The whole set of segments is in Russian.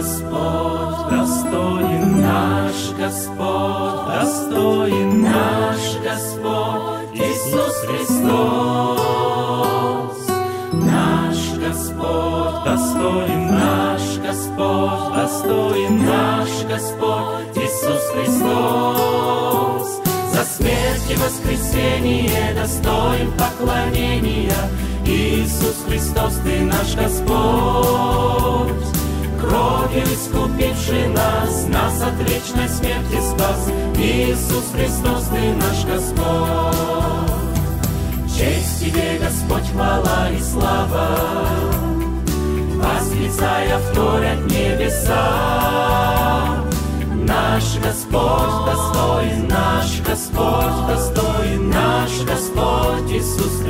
Господь, достоин наш Господь, достоин наш Господь, Иисус Христос. Наш Господь, достоин наш Господь, достоин наш Господь, Иисус Христос. За смерть и воскресение достоин поклонения, Иисус Христос, Ты наш Господь. Кровью искупивший нас от вечной смерти спас, Иисус Христос, Ты наш Господь. Честь Тебе, Господь, хвала и слава, восклицая вторят небеса. Наш Господь достоин, наш Господь достоин, наш Господь Иисус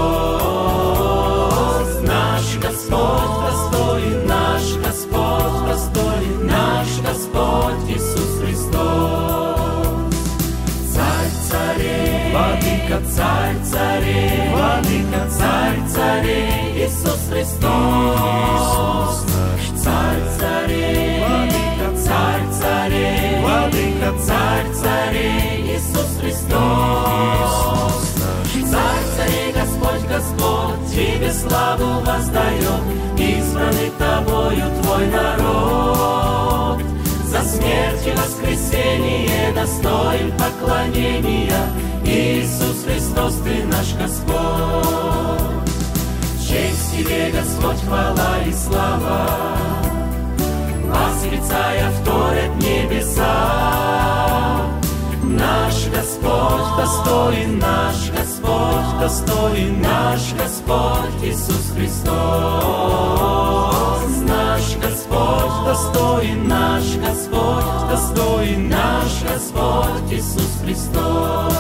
Христос. Наш Господь достоин, наш Господь достоин, наш Господь Иисус Христос. Царь царей, владыка царь царей, владыка царь царей, Иисус Христос. Царь царей, владыка царь царей, владыка царь царей, Иисус Христос. Царь царей, Господь, Господь, Тебе славу воздаем, избранный Тобою Твой народ. За смерть и воскресение достоин поклонения, Иисус Христос, Ты наш Господь. Честь Тебе, Господь, хвала и слава, восклицая вторят небеса. Наш Господь достоин, наш Господь достоин, наш Господь Иисус Христос. Наш Господь достоин, наш Господь достоин, наш Господь Иисус Христос.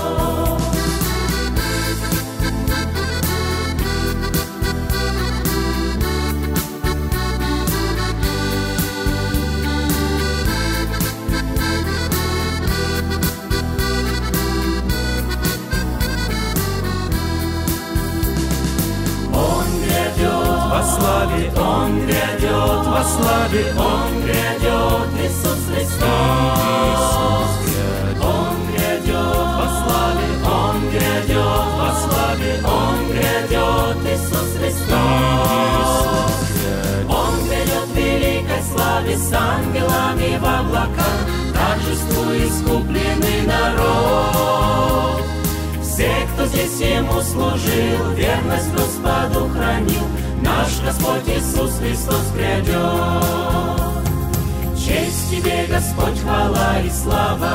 Во славе Он грядет, во славе Он грядет, Иисус Христос. Он грядет, во славе Он грядет, во славе Он грядет, Иисус Христос. Он грядет в великой славе с ангелами в облаках, торжеству искупленный народ. Все, кто здесь Ему служил, верность Господу хранил, наш Господь Иисус Христос грядет. Честь Тебе, Господь, хвала и слава,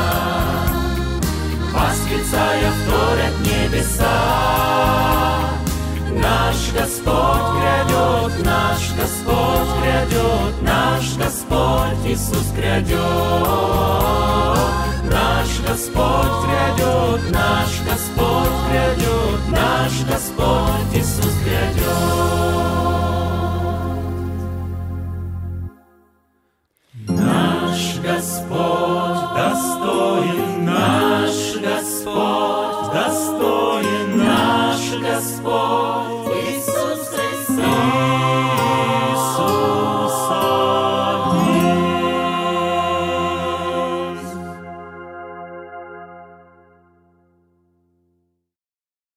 восклицая вторят небеса. Наш Господь грядет, наш Господь грядет, наш Господь Иисус грядет. Наш Господь грядет, наш Господь грядет, наш Господь Иисус грядет. Наш Господь достоин, наш Господь достоин, наш Господь Иисус.